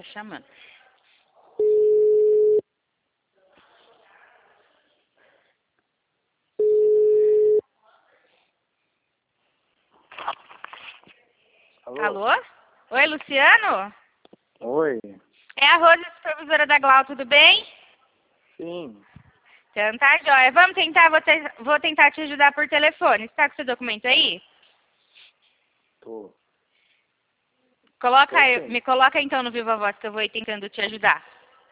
tá chamando. Alô? Alô? Oi, Luciano? Oi. É a Rose, supervisora da Glau, tudo bem? Sim. Então tá, joia. Vamos tentar, vou tentar te ajudar por telefone. Você tá com seu documento aí? Tô. Coloca, Tô sim. me coloca então no Viva Voz que eu vou ir tentando te ajudar.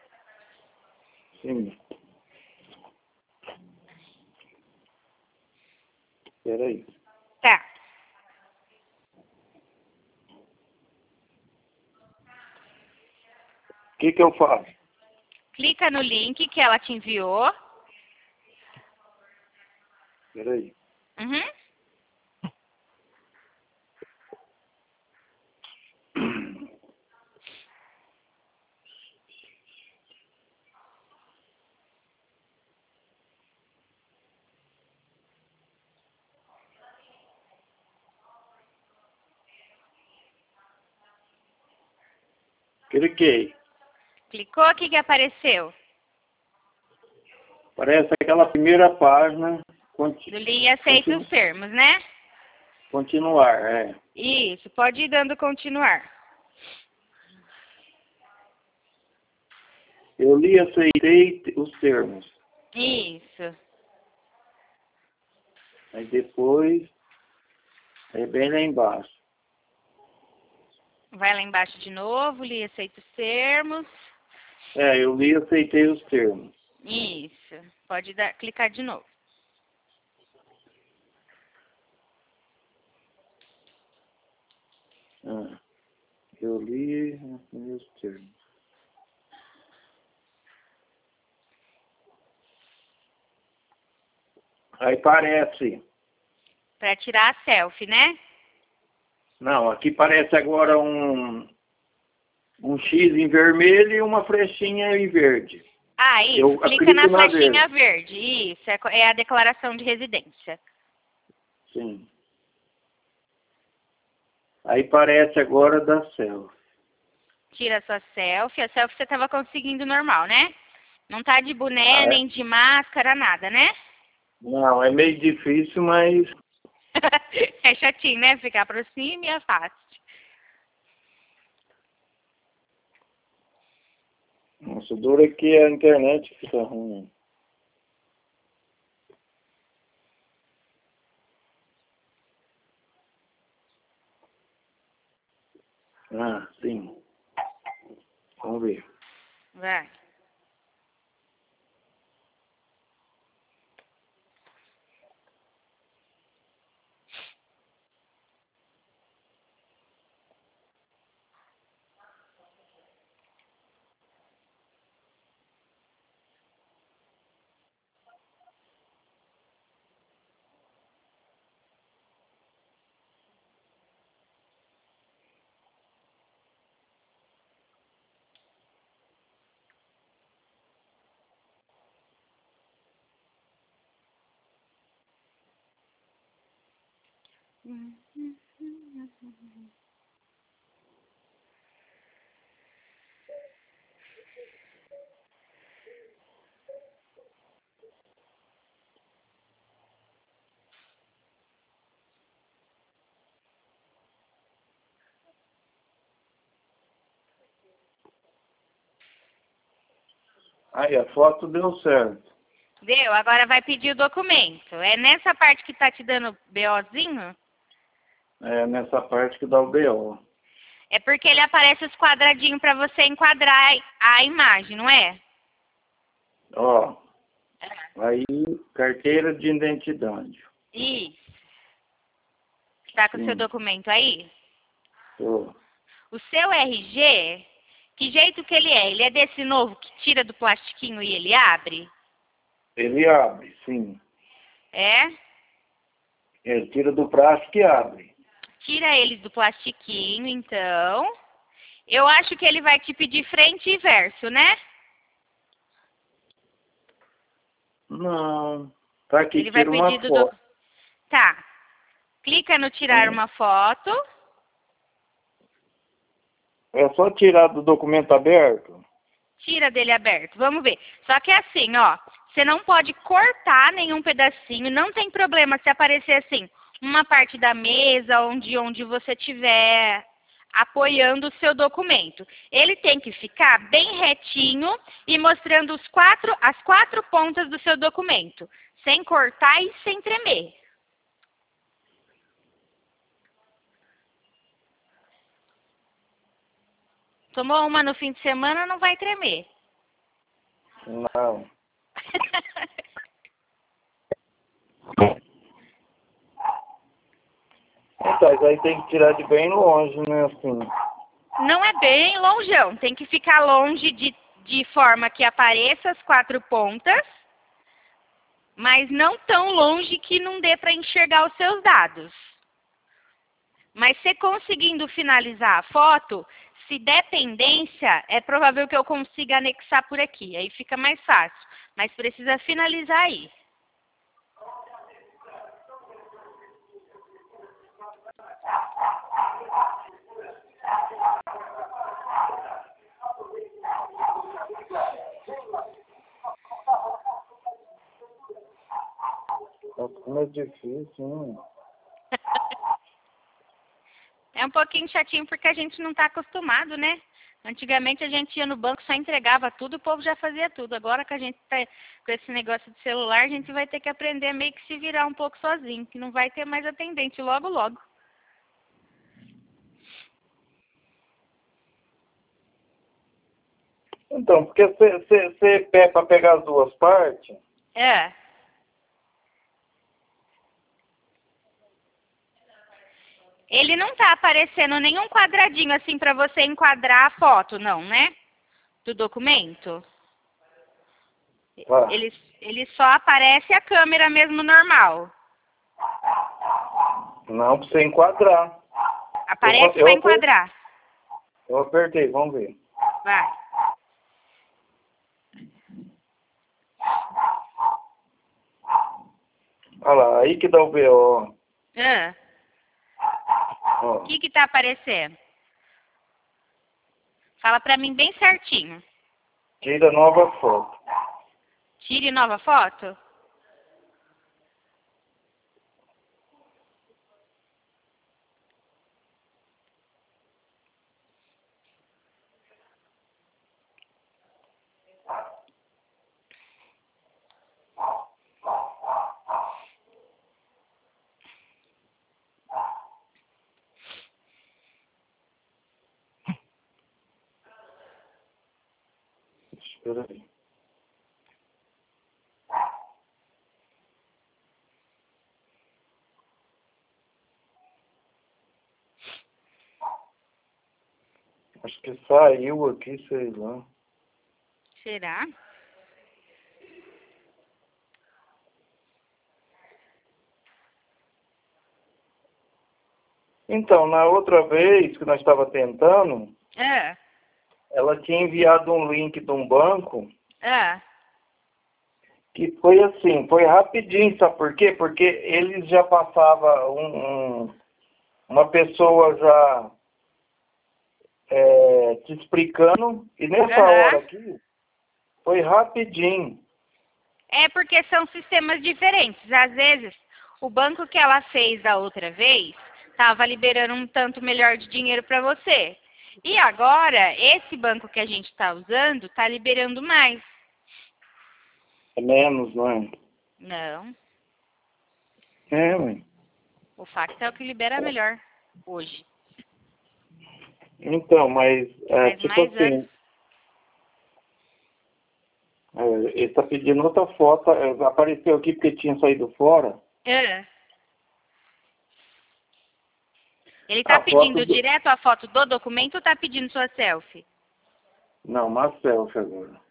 Sim. Peraí. Tá. O que eu faço? Clica no link que ela te enviou. Peraí. Uhum. Cliquei. Clicou, o que apareceu? Parece aquela primeira página. Do li e aceita os termos, né? Continuar, é. Isso, pode ir dando continuar. Eu li e aceitei os termos. Isso. Aí depois, é bem lá embaixo. Vai lá embaixo de novo, li e aceita os termos. É, eu li e aceitei os termos. Isso. Pode clicar de novo. Ah, eu li e aceitei os termos. Aí parece. Para tirar a selfie, né? Não, aqui parece agora um X em vermelho e uma flechinha em verde. Ah, isso. Eu Clica clico na na flechinha verde. verde. Isso. É a declaração de residência. Sim. Aí parece agora da selfie. Tira a sua selfie. A selfie você estava conseguindo normal, né? Não tá de boné, Ah, é? nem de máscara, nada, né? Não, é meio difícil, mas É chatinho, né? Ficar por cima e afaste. nossa, duro é que a internet fica ruim. Ah, sim. Vamos ver. Vai. Aí a foto deu certo. Deu, agora vai pedir o documento. É nessa parte que tá te dando BOzinho? É nessa parte que dá o BO. É porque ele aparece os quadradinhos para você enquadrar a imagem, não é? Ó, aí carteira de identidade. Isso. Tá com o seu Sim, documento aí? tô. O seu RG, que jeito que ele é? Ele é desse novo que tira do plastiquinho e ele abre? Ele abre, sim. É? Ele tira do plástico e abre. Tira ele do plastiquinho, então. Eu acho que ele vai te pedir frente e verso, né? Não. Tá aqui, Ele vai tira pedir uma do... foto. Tá. Clica no tirar Hum. uma foto. É só tirar do documento aberto? Tira dele aberto. Vamos ver. Só que é assim, ó. Você não pode cortar nenhum pedacinho. Não tem problema se aparecer assim, uma parte da mesa onde você estiver apoiando o seu documento. Ele tem que ficar bem retinho e mostrando as quatro pontas do seu documento, sem cortar e sem tremer. Tomou uma no fim de semana, não vai tremer. Não. Então, aí tem que tirar de bem longe, né, assim. Não é bem longeão, tem que ficar longe de forma que apareça as quatro pontas, mas não tão longe que não dê para enxergar os seus dados. Mas se conseguindo finalizar a foto, se der pendência, é provável que eu consiga anexar por aqui, aí fica mais fácil. Mas precisa finalizar aí. Como é difícil, né? É um pouquinho chatinho porque a gente não está acostumado, né? Antigamente a gente ia no banco, só entregava tudo, o povo já fazia tudo. Agora que a gente está com esse negócio de celular, a gente vai ter que aprender a meio que se virar um pouco sozinho, que não vai ter mais atendente logo, logo. Então, porque você pega para pegar as duas partes, É. Ele não tá aparecendo nenhum quadradinho assim para você enquadrar a foto, não, né? Do documento. Ah. Ele só aparece a câmera mesmo normal. não para você enquadrar. Aparece para enquadrar. Eu apertei, vamos ver. Vai. Olha lá, aí que dá o BO. Ah. Ó. O que tá aparecendo? Fala pra mim bem certinho. Tira nova foto. Tire nova foto? Espera aí. Acho que saiu aqui, sei lá. Será? Então, na outra vez que nós estava tentando, Ah. ela tinha enviado um link de um banco Ah. que foi assim, foi rapidinho, sabe por quê? Porque eles já passavam uma pessoa já te explicando, e nessa hora aqui foi rapidinho. É porque são sistemas diferentes. Às vezes, o banco que ela fez da outra vez estava liberando um tanto melhor de dinheiro para você. E agora, esse banco que a gente está usando está liberando mais. É menos, não é? Não. É, mãe. O facto é o que libera melhor hoje. Então, mas Faz tipo mais assim, anos. ele está pedindo outra foto, apareceu aqui porque tinha saído fora. É. Ele está pedindo direto a foto do documento ou está pedindo sua selfie? Não, uma selfie agora.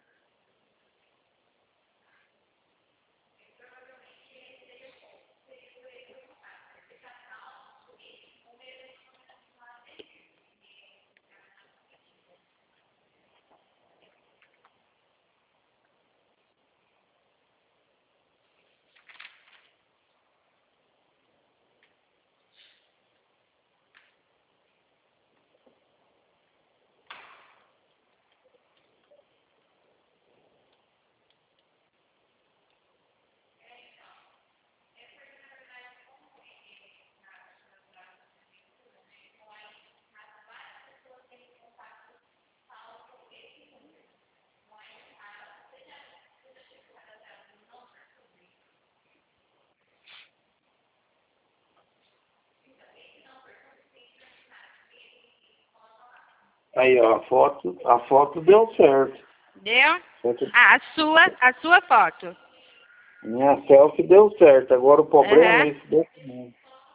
Aí, ó, a foto deu certo. Deu? Ah, a sua foto. Minha selfie deu certo. Agora o problema é esse documento.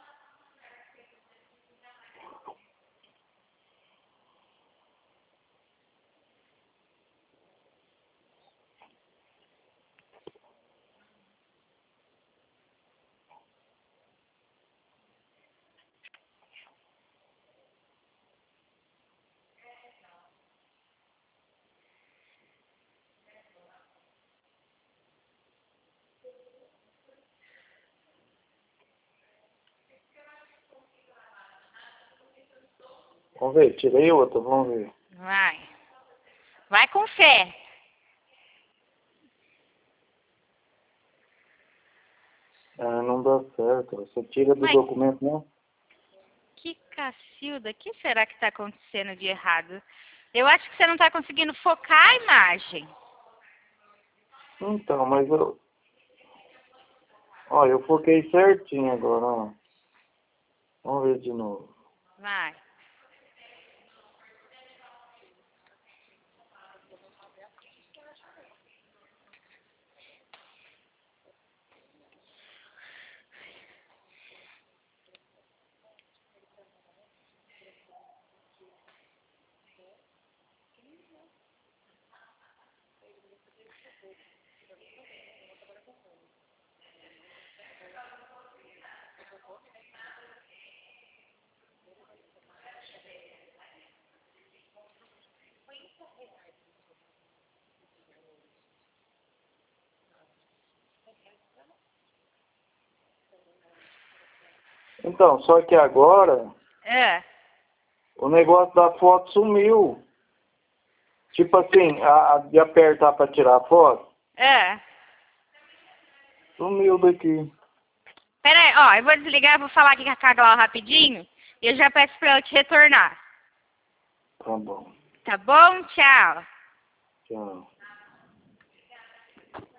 Vamos ver, tirei outra, vamos ver. Vai. Vai com fé. Ah, não dá certo. Você tira do documento, não? Que cacilda. O que será que está acontecendo de errado? Eu acho que você não está conseguindo focar a imagem. Então, mas eu... Ó, eu foquei certinho agora, ó. Vamos ver de novo. Vai. Então, só que agora o negócio da foto sumiu. Tipo assim, de apertar para tirar a foto, sumiu daqui. Pera aí, ó, eu vou desligar, vou falar aqui com a Caglau rapidinho e eu já peço pra ela te retornar. Tá bom. Tá bom? Tchau. Tchau.